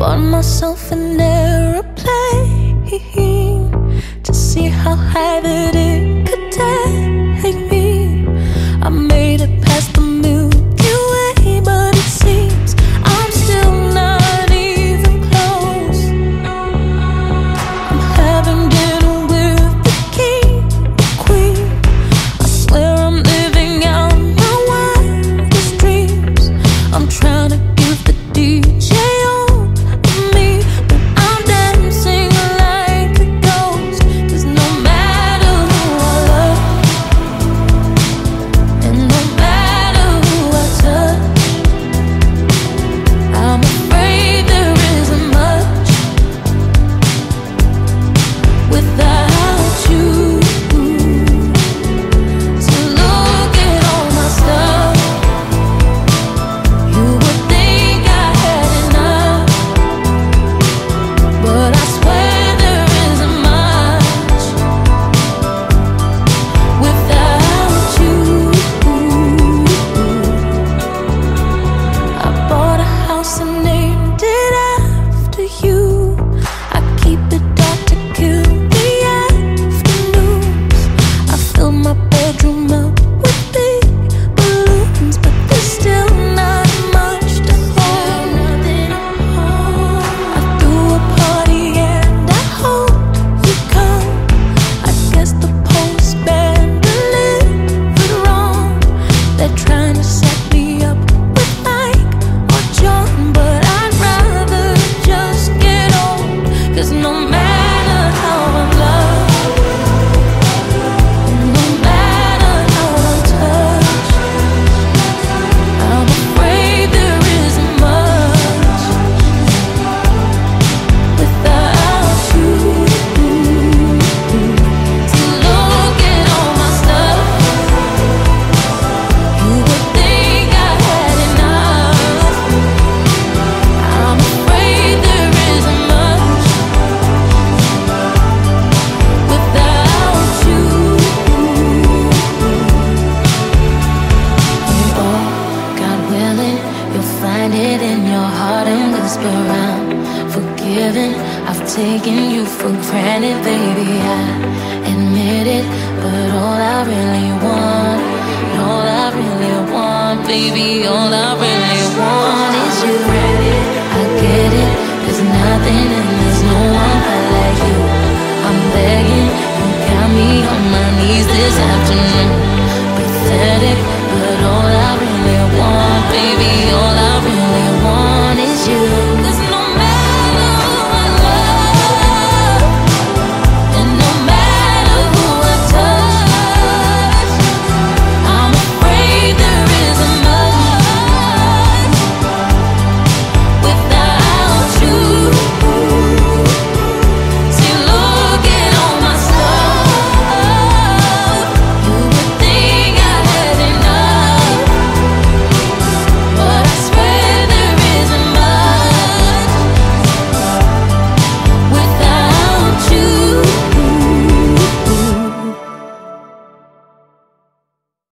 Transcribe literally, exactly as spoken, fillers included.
Bought myself an aeroplane to see how high that it could take me. I made it past the Milky Way, but it seems I'm still not even close. I'm having dinner with the king, the queen. I swear I'm living out my wildest dreams. I'm trying to give the D J forgiven. I've taken you for granted, baby, I admit it. But all I really want, all I really want, baby, all I really want is you. I get it, there's nothing and there's no one quite like you. I'm begging, you got me on my knees this afternoon. Pathetic.